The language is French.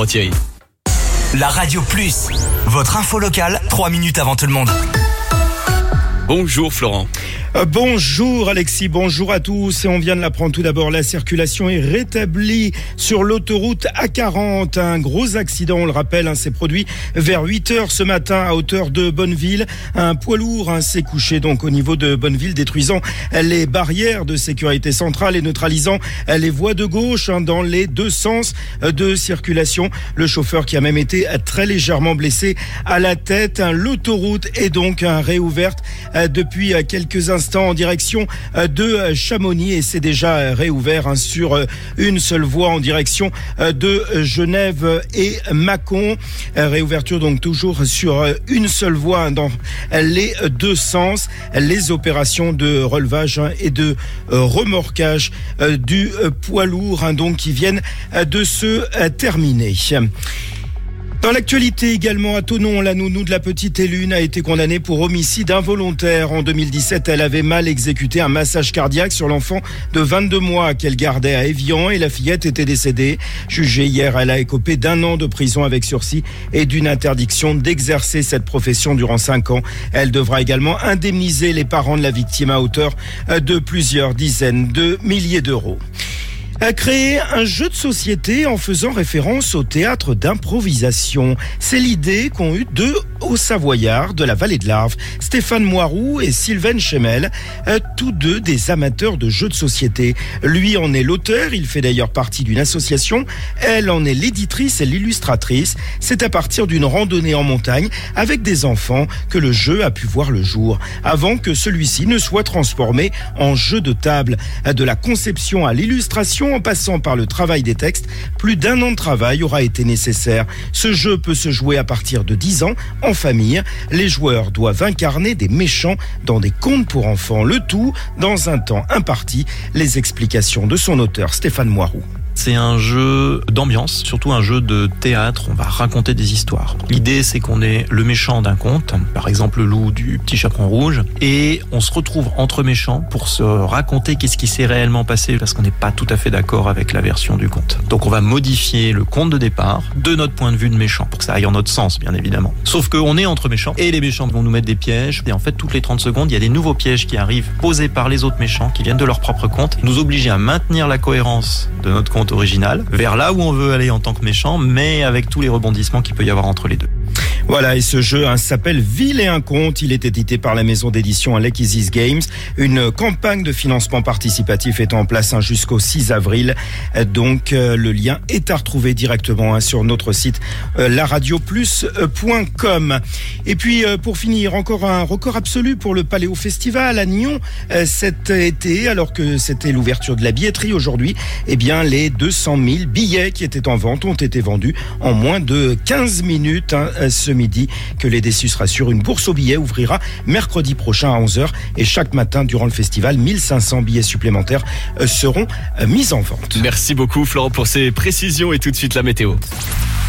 Bon, Thierry. La Radio Plus, votre info locale, 3 minutes avant tout le monde. Bonjour Florent. Bonjour Alexis, bonjour à tous. Et on vient de l'apprendre tout d'abord, la circulation est rétablie sur l'autoroute A40. Un gros accident, on le rappelle, s'est produit vers 8h ce matin à hauteur de Bonneville. Un poids lourd s'est couché donc au niveau de Bonneville, détruisant les barrières de sécurité centrale et neutralisant les voies de gauche dans les deux sens de circulation. Le chauffeur qui a même été très légèrement blessé à la tête. L'autoroute est donc réouverte depuis quelques instants en direction de Chamonix et c'est déjà réouvert sur une seule voie en direction de Genève et Mâcon. Réouverture donc toujours sur une seule voie dans les deux sens. Les opérations de relevage et de remorquage du poids lourd donc qui viennent de se terminer. Dans l'actualité également, à Thonon, la nounou de la petite Élune a été condamnée pour homicide involontaire. En 2017, elle avait mal exécuté un massage cardiaque sur l'enfant de 22 mois qu'elle gardait à Évian et la fillette était décédée. Jugée hier, elle a écopé d'1 an de prison avec sursis et d'une interdiction d'exercer cette profession durant 5 ans. Elle devra également indemniser les parents de la victime à hauteur de plusieurs dizaines de milliers d'euros. A créer un jeu de société en faisant référence au théâtre d'improvisation. C'est l'idée qu'ont eu deux Hauts-Savoyards de la vallée de l'Arve, Stéphane Moiroux et Sylvain Chemel, tous deux des amateurs de jeux de société. Lui en est l'auteur, il fait d'ailleurs partie d'une association. Elle en est l'éditrice et l'illustratrice. C'est à partir d'une randonnée en montagne avec des enfants que le jeu a pu voir le jour, avant que celui-ci ne soit transformé en jeu de table. De la conception à l'illustration, en passant par le travail des textes, plus d'1 an de travail aura été nécessaire. Ce jeu peut se jouer à partir de 10 ans, en famille. Les joueurs doivent incarner des méchants dans des contes pour enfants. Le tout dans un temps imparti. Les explications de son auteur, Stéphane Moiroux. C'est un jeu d'ambiance, surtout un jeu de théâtre. On va raconter des histoires. L'idée, c'est qu'on est le méchant d'un conte, par exemple le loup du petit chaperon rouge, et on se retrouve entre méchants pour se raconter qu'est-ce qui s'est réellement passé, parce qu'on n'est pas tout à fait d'accord avec la version du conte. Donc on va modifier le conte de départ de notre point de vue de méchant, pour que ça aille en notre sens, bien évidemment. Sauf qu'on est entre méchants, et les méchants vont nous mettre des pièges, et en fait, toutes les 30 secondes, il y a des nouveaux pièges qui arrivent, posés par les autres méchants, qui viennent de leur propre conte, nous obliger à maintenir la cohérence de notre conte original, vers là où on veut aller en tant que méchant, mais avec tous les rebondissements qu'il peut y avoir entre les deux. Voilà, et ce jeu s'appelle Ville et un conte. Il est édité par la maison d'édition Like Is Games. Une campagne de financement participatif est en place jusqu'au 6 avril. Donc, le lien est à retrouver directement sur notre site laradioplus.com. Et puis, pour finir, encore un record absolu pour le Paléo Festival à Nyon cet été, alors que c'était l'ouverture de la billetterie aujourd'hui. Eh bien, les 200 000 billets qui étaient en vente ont été vendus en moins de 15 minutes ce midi. Que les déçus se rassurent, une bourse aux billets ouvrira mercredi prochain à 11h et chaque matin durant le festival, 1500 billets supplémentaires seront mis en vente. Merci beaucoup Florent pour ces précisions et tout de suite la météo.